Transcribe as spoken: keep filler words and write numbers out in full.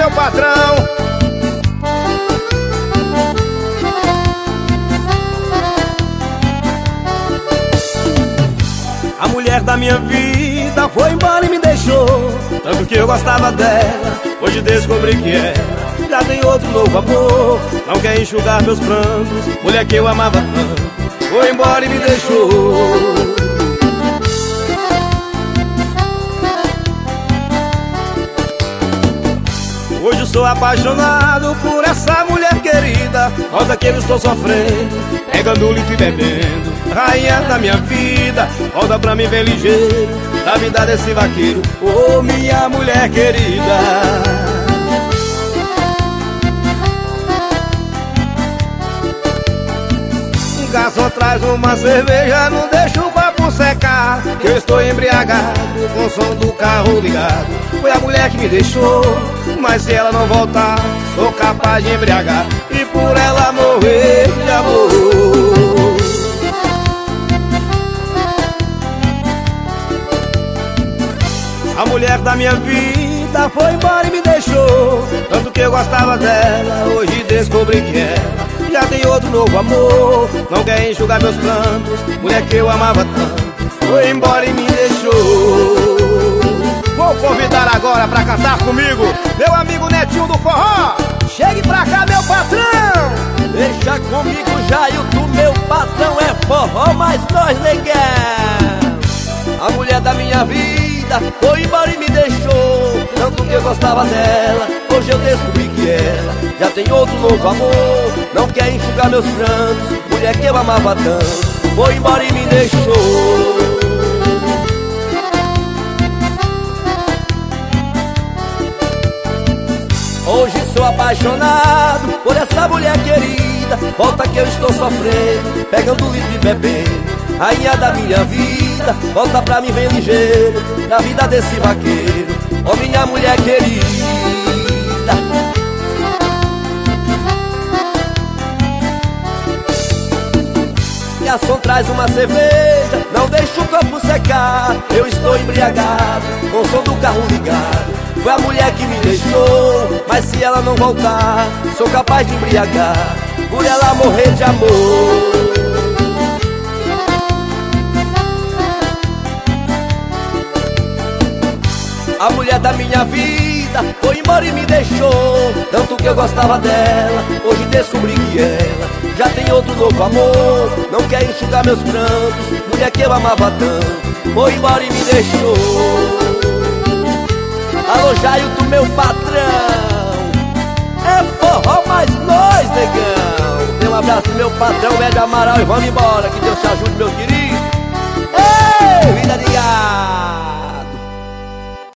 meu patrão. A mulher da minha vida foi embora e me deixou. Tanto que eu gostava dela, hoje descobri que ela já tem outro novo amor. Não quer enxugar meus prantos, mulher que eu amava tanto, foi embora e me deixou. Hoje eu sou apaixonado por essa mulher querida. Volta que eu estou sofrendo, pegando litro e bebendo. Rainha da minha vida, volta pra mim bem ligeiro, da vida desse vaqueiro, ô oh, minha mulher querida. Um garçom traz uma cerveja, não deixa o copo secar, que eu estou embriagado, com o som do carro ligado. Foi a mulher que me deixou, mas se ela não voltar, sou capaz de embriagar e por ela morrer de amor. A mulher da minha vida foi embora e me deixou. Tanto que eu gostava dela, hoje descobri que ela já tem outro novo amor. Não quer enxugar meus prantos, mulher que eu amava tanto, foi embora e me deixou. Vou convidar agora pra cantar comigo meu amigo Netinho do Forró. Chegue pra cá, meu patrão. Deixa comigo, Jailton, meu patrão é forró, mas nós negamos. A mulher da minha vida foi embora e me deixou. Tanto que eu gostava dela, hoje eu descobri que ela já tem outro novo amor. Não quer enxugar meus prantos, mulher que eu amava tanto, foi embora e me deixou. Hoje sou apaixonado por essa mulher querida. Volta que eu estou sofrendo, pegando litro e bebendo. Rainha da minha vida, volta pra mim bem ligeiro, da vida desse vaqueiro, ó minha mulher querida. Garçom traz uma cerveja, não deixa o copo secar, eu estou embriagado, com o som do carro ligado. Foi a mulher que me deixou, mas se ela não voltar, sou capaz de embriagar, por ela morrer de amor. A mulher da minha vida foi embora e me deixou. Tanto que eu gostava dela, hoje descobri que ela já tem outro novo amor. Não quer enxugar meus prantos, mulher que eu amava tanto, foi embora e me deixou. Alô, Jailton, meu patrão, é forró, mas nós, negão. Dê um abraço pro meu patrão, Médio Amaral, e vamos embora, que Deus te ajude, meu querido.